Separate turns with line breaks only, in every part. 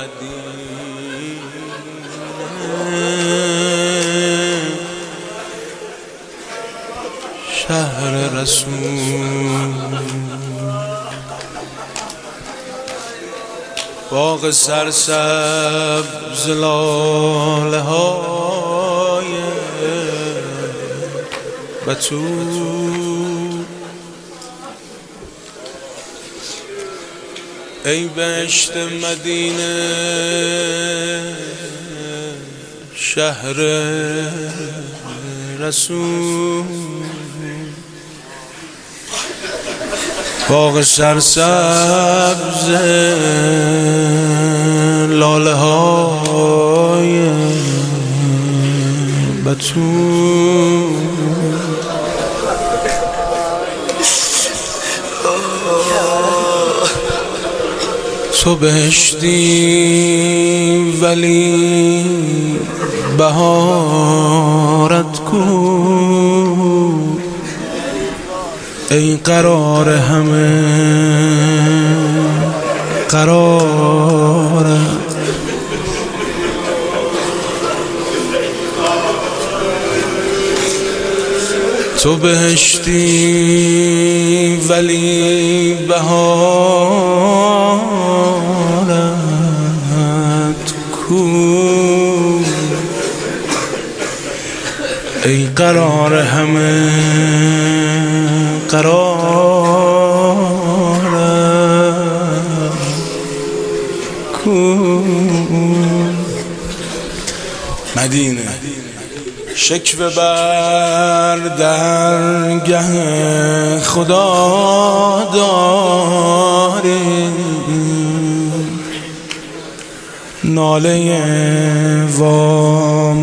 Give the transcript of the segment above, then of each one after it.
شهر رسول، باغ سرسبز لاله های بتول، ای بهشت مدینه شهر رسول، باغ سرسبز لاله های بتول، تو بهشتی ولی بهارت کو، ای قرار همه قرارت، تو بهشتی ولی بهارت کو، ای قرار همه قرارت کو. مدینه شکوه بر درگه خدا داری، ناله وا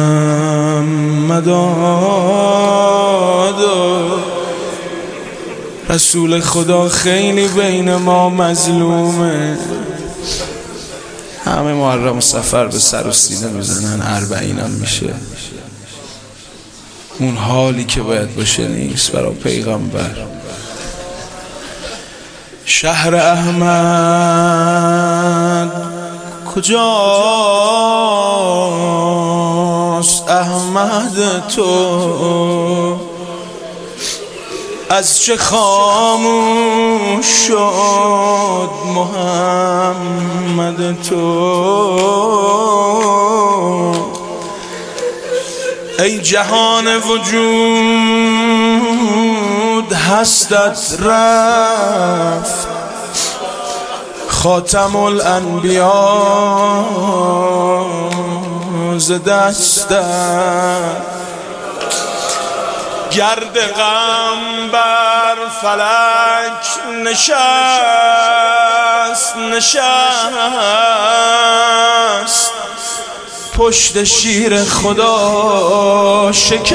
محمدا دار، رسول خدا خیلی بین ما مظلومه، همه محرم و سفر به سر و سینه میزنن، اربعین هم میشه، اون حالی که باید باشه نیست برای پیغمبر. شهر احمد کجاست احمد تو، از چه خاموش شد محمد تو، ای جهان وجود هستت رفت، خاتم الانبیا ز دستت، گرد غم بر فلک نشست، پشت شیر خدا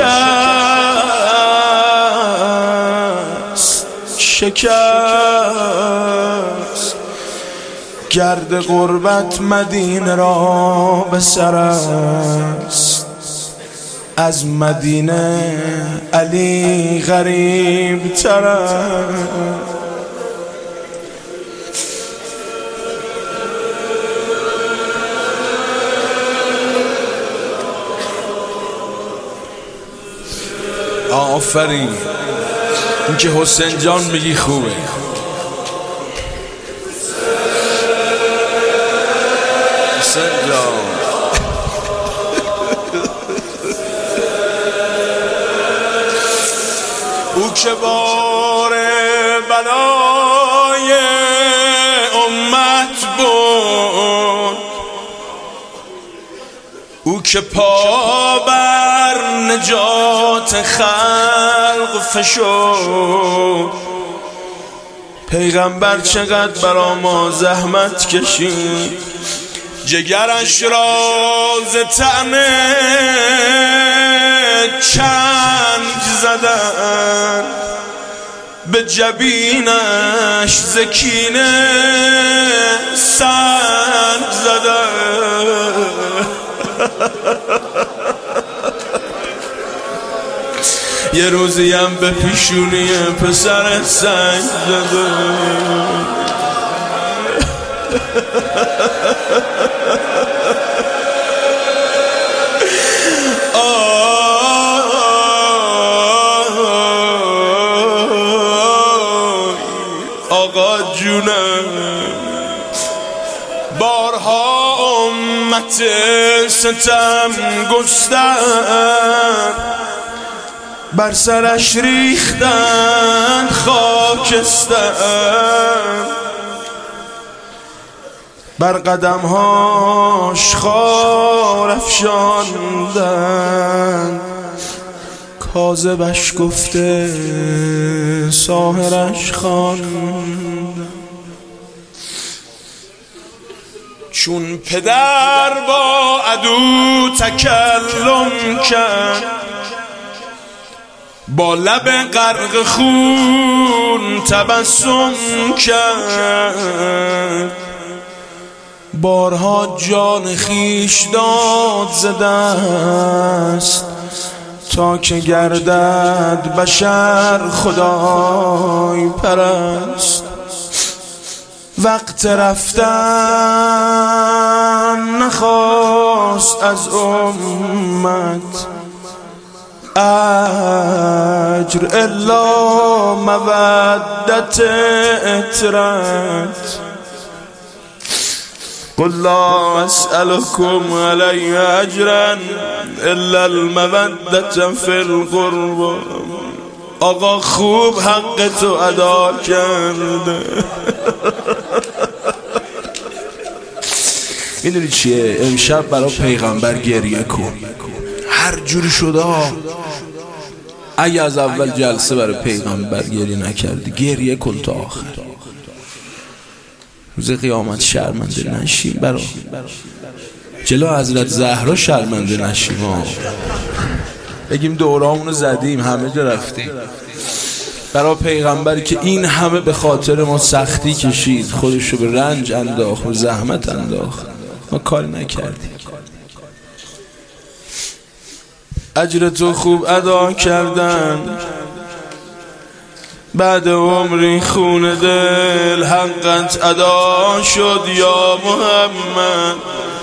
شکست، گرد غربت مدینه را به سر است، از مدینه علی غریب تر است. آفرین، این که حسین جان میگی خوبه. حسین جان او که بار بلای امت بود، او که پا بر نجات خلق فشرد، پیغمبر چقدر برا ما زحمت کشید، جگرش را ز طعن چنگ زدن، به جبینش ز کینه سنگ زدن. یه روزی هم به پیشونی پسر سنگ زدن. آقا جونم بارها امت ستم گستر بر سرش ریختن خاکستر بر قدمهاش خار افشاندن کاذبش گفته ساحرش خواندن چون پدر با عدو تکلم کرد با لب غرق خون تبسم کرد بارها جان خویش داد ز دست تا که گردد بشر خدای پرست وقت رفتن نخواست از امت اجر الا مودت اطرت قل لا اسألكم علی اجرا الا المودت فی القربى آقا خوب حق تو ادا کرده. میدونی چیه؟ امشب برای پیغمبر گریه کن هر جوری شده. اگه از اول جلسه برای پیغمبر گریه نکردی گریه کن تا آخر. روز قیامت شرمنده نشیم، برای جلو حضرت زهرا شرمنده نشیم. بگیم دورامونو زدیم، همه جا رفتیم. برای پیغمبری که این همه به خاطر ما سختی کشید، خودشو به رنج انداخت، به زحمت انداخت، ما کاری نکردیم. اجر تو خوب ادا کردن بعد عمری خون دل حقت ادا شد یا محمد.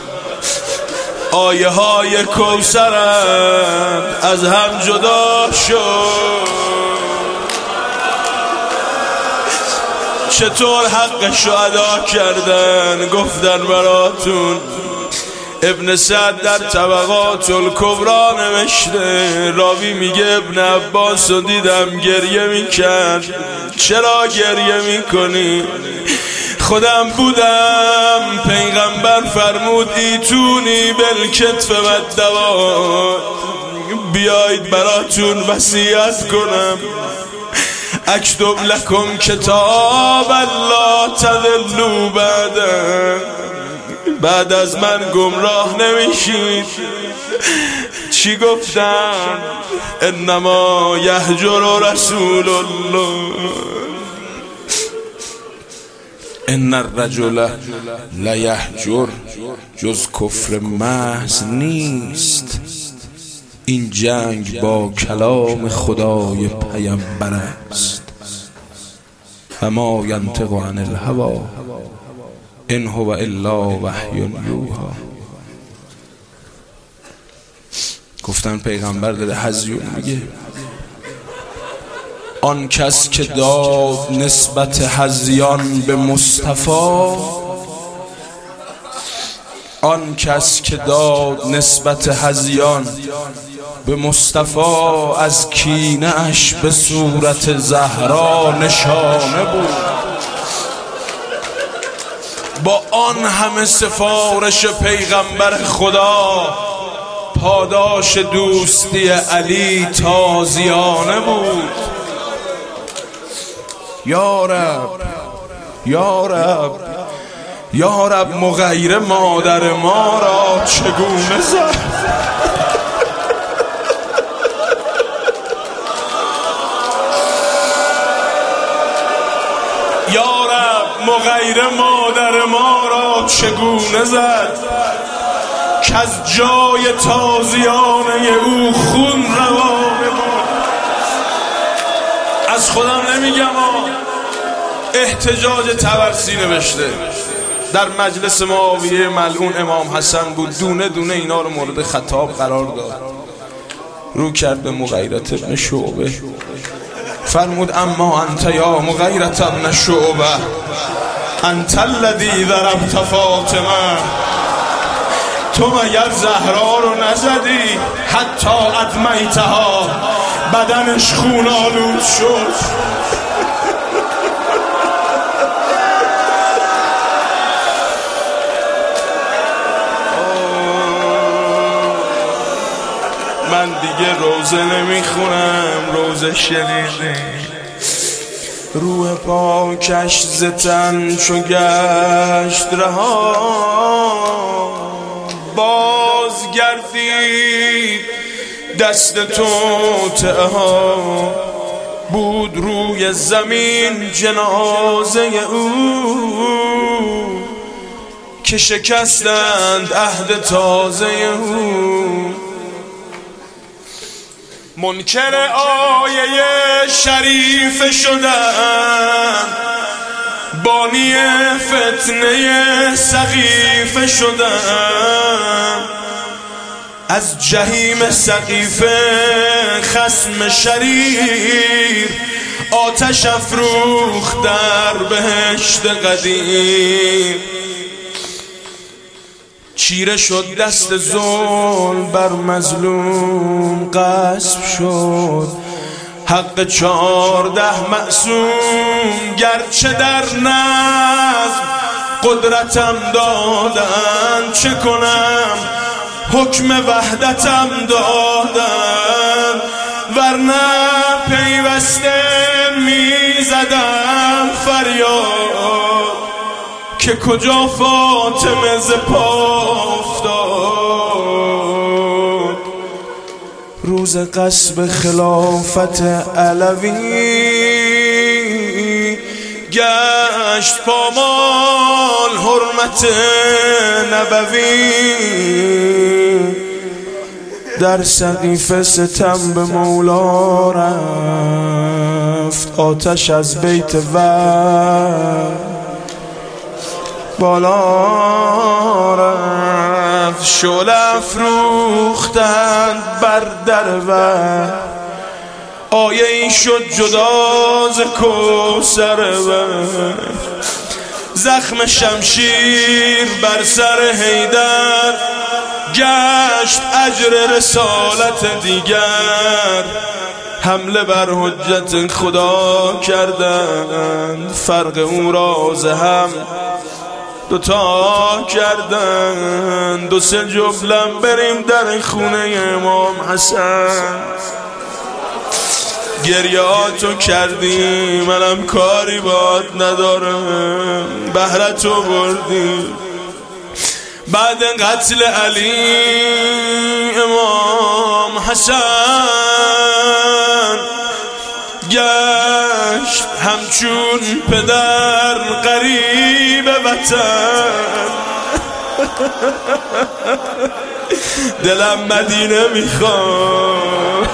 آیه های کوثرت از هم جدا شد. چطور حقشو ادا کردن؟ گفتن براتون. ابن سعد در طبقات الکبری نوشته، راوی میگه ابن عباس رو دیدم گریه میکرد. چرا گریه میکنی؟ خودم بودم، پیغمبر فرمود ایتونی بالکتف و الدوات، بیایید براتون وصیت کنم. اکتب لکم کتاب الله تضلوا بعد از من گمراه نمیشید. چی گفتن؟ انما یهجر رسول الله. ان الرجل لیهجر، جز کفر محض نیست. این جنگ با کلام خدای پیامبر است. و ما ینطق عن الهوی ان هو الا وحی یوحی. گفتن پیغمبر داره هزیون میگه. آن کس که داد نسبت هذیان به مصطفی، آن کس که داد نسبت هذیان به مصطفی، از کینه اش به صورت زهرا نشانه بود. با آن همه سفارش پیغمبر خدا، پاداش دوستی علی تازیانه بود. یا رب، یا رب، یا رب، مغیر مادر ما را چگونه زد؟ یا رب، مغیر مادر ما را چگونه زد که از جای تازیانه او خون روانه بود. از خودم نمیگم، احتجاج طبرسی نوشته. در مجلس معاویه ملعون امام حسن بود، دونه دونه اینا رو مورد خطاب قرار داد. رو کرد به مغیرة ابن شعبه، فرمود اما انت یا مغیرة ابن شعبه انت الذی ضربت فاطمه، تو مگر زهرا رو نزدی حتی ادمیتها، بدنش خون آلود شد. من دیگه روزه نمیخونم، روزه شنیده. روح پاکش زتن چو گشت رها، باز گردید دست توطئه ها. بود روی زمین جنازه او، که شکستند عهد تازه او. منکر آیه شریف شدن، بانی فتنه سقیفه شدن. از جهیم سقیفه خصم شریر، آتش افروخت در بهشت قدیم. چیره شد دست ظلم بر مظلوم غصب شد، حق 14 معصوم گرچه در نظم قدرتم دادن. چه کنم حکم وحدتم دادن، ورنه پیوسته میزدم فریاد که کجا فاطمه ز پا افتاد. روز غصب خلافت علوی، گشت پامال حرمت نبوی. در سقیفه ستم به مولا رفت، آتش از بیت وحی بالا رفت. شعله افروختند بر در وحی، آیه ای شد جدا ز کوثر وحی. زخم شمشیر بر سر حیدر، گشت اجر رسالت دیگر. حمله بر حجت خدا کردند، فرق او را ز هم دوتا کردن. 2-3 جملم بریم در خونه امام حسن. گریاتو کردی منم کاری باد ندارم، بهرتو بردی. بعد قتل علی امام حسن، گشت همچون پدر غریب وطن. دلم مدینه میخواد،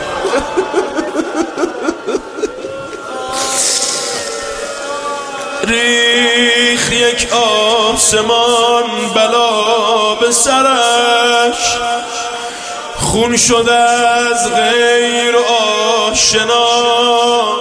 ریخ یک آسمان بلا به سرش. خون شد از غیر آشنا،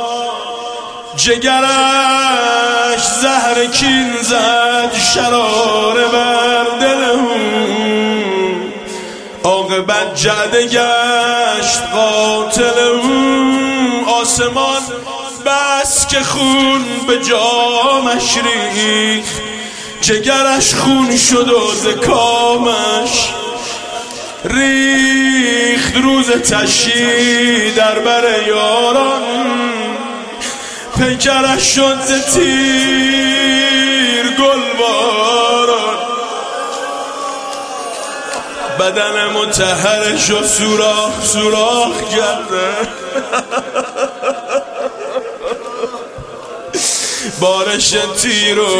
جگرش زهر کین زد شراره بر دلم. عاقبت جعده گشت قاتل او، آسمان بس که خون به جامش ریخت. جگرش خون شد و ز کامش ریخت. روز تشییع در بر یاران، پیکرش شد ز تیر گلباران. بدن مطهرش و سوراخ سوراخ کرده، بارش تیر و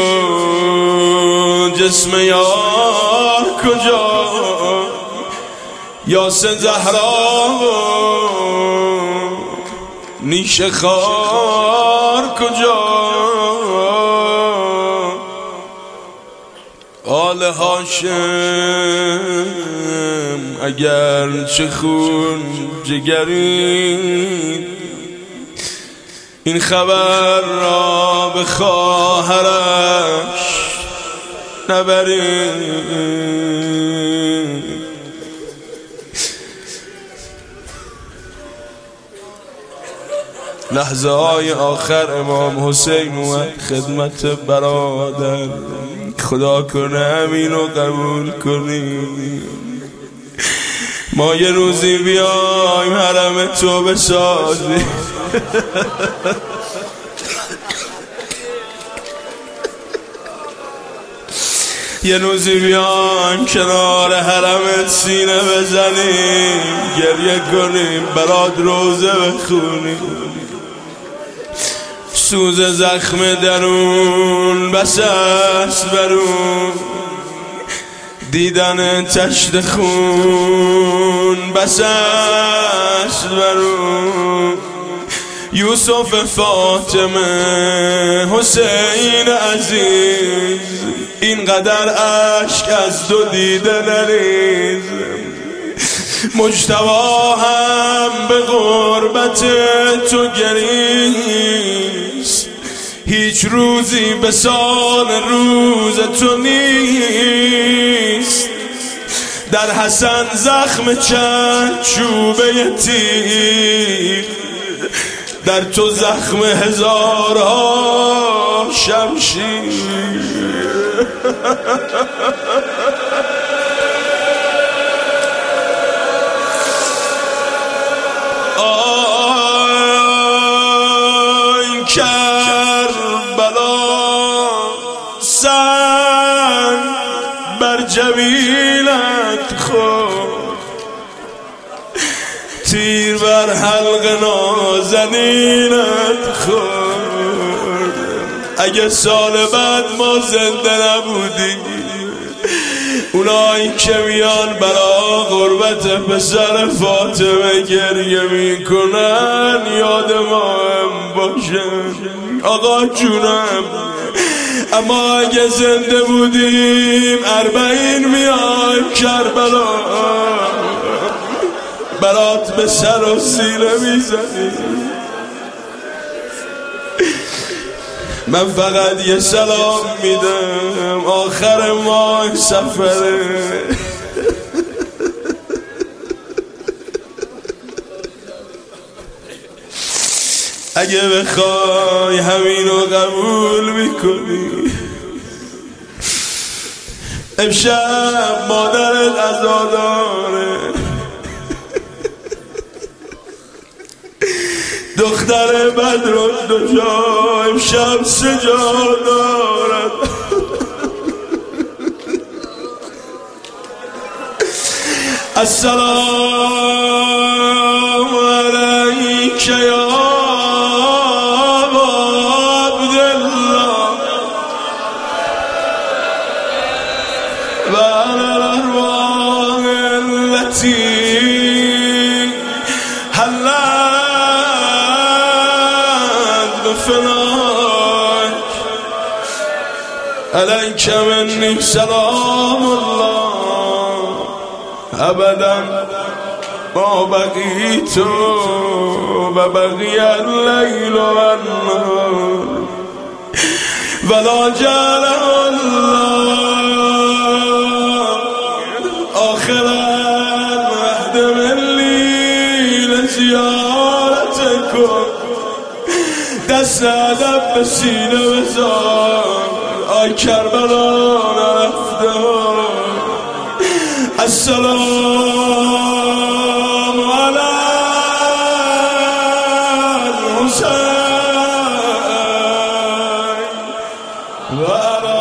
جسم یار کجا. یاسین زهرا و نیش خار کجا. آل هاشم اگر چه خون جگری، این خبر را به خواهرش نبرید. لحظه های آخر امام حسین اومد خدمت برادر، خدا کنه همینو قبول کنی، ما یه روزی بیایم حرم تو بسازی. یه روزی بیایم کنار حرمت سینه بزنیم، گریه کنیم، برات روزه بخونیم، سوز زخم درون بس است برون، دیدن تشت خون بس است برون. یوسف فاطمه حسین عزیز، اینقدر اشک از دو دیده نریز. مجتبی هم به غربت تو گریست، هیچ روزی به سال روز تو نیست. در حسن زخم چند چوبه تیر، در تو زخم هزارها شمشیر. آی کربلا سنگ بر جبینت خورد، تیر بر حلق نازنینت خورد. اگه سال بعد ما زنده نبودیم، اونایی که میان برا غربت پسر فاطمه گریه میکنن یاد ما هم باشن آقا جونم. اما اگه زنده بودیم 40 میایم کربلا، برات به سر و سینه میزنیم. من فقط یه سلام میدم آخر ماه سفره. اگه بخوای همینو قبول میکنی، امشب مادرت عزاداره، دختر بدرالدجا امشب سجا دارد. السلام علیک یا عبدالله و علی الارواح التي حلت بفناک، علیک منی سلام الله ابدا ما بقیت و بقی اللیل و النهار ولا جعل الله آخرا مهد ملی لزیارتکم. دست ادب به سینه بزار، آی کربلا نرفته. السلام علی الحسین و علی